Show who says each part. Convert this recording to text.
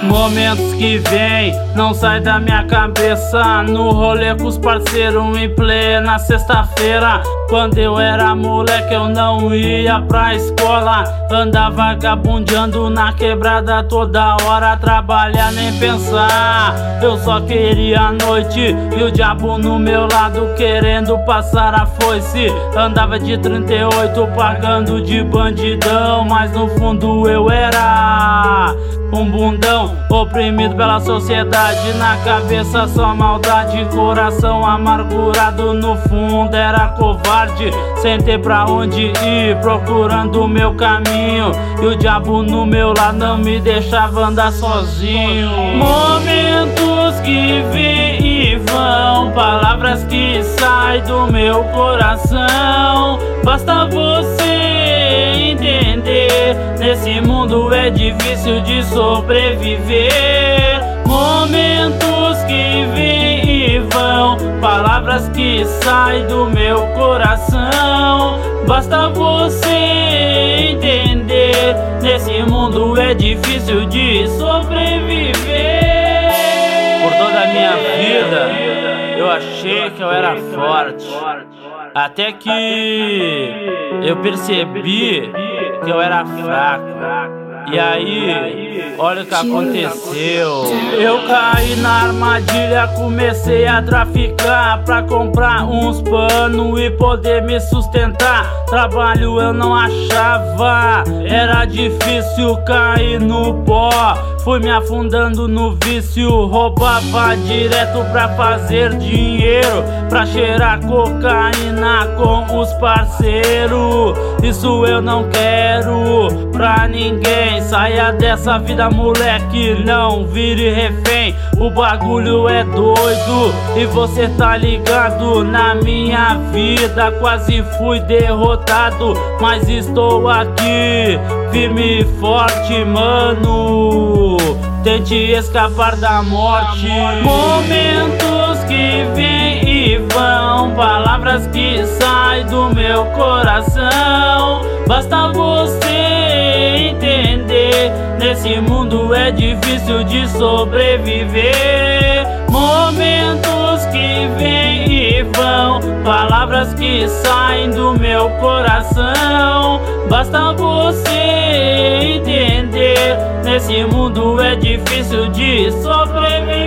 Speaker 1: Momentos que vem, não sai da minha cabeça. No rolê com os parceiros em plena sexta-feira. Quando eu era moleque eu não ia pra escola. Andava vagabundeando na quebrada toda hora. Trabalhar nem pensar, eu só queria a noite. E o diabo no meu lado querendo passar a foice. Andava de 38 pagando de bandidão, mas no fundo eu era um bundão oprimido pela sociedade. Na cabeça só maldade, coração amargurado. No fundo era covarde, sem ter pra onde ir, procurando o meu caminho. E o diabo no meu lado não me deixava andar sozinho. Momentos que vêm e vão, palavras que saem do meu coração. Basta você entender, nesse mundo é difícil de sobreviver. Momentos que vêm e vão, palavras que saem do meu coração. Basta você entender, nesse mundo é difícil de sobreviver. Por toda a minha vida eu achei que eu era forte, até que eu percebi que eu era fraco. E aí, olha o que aconteceu. Eu caí na armadilha, comecei a traficar pra comprar uns panos e poder me sustentar. Trabalho eu não achava, era difícil cair no pó. Fui me afundando no vício, roubava direto pra fazer dinheiro, pra cheirar cocaína com os parceiros. Isso eu não quero pra ninguém. Saia dessa vida, moleque, não vire refém. O bagulho é doido e você tá ligado. Na minha vida quase fui derrotado, mas estou aqui, firme e forte, mano. Tente escapar da morte. Momentos que vêm e vão, palavras que saem do meu coração. Basta você entender, nesse mundo é difícil de sobreviver. Momentos que vêm e vão, palavras que saem do meu coração. Basta você entender, nesse mundo é difícil de sobreviver.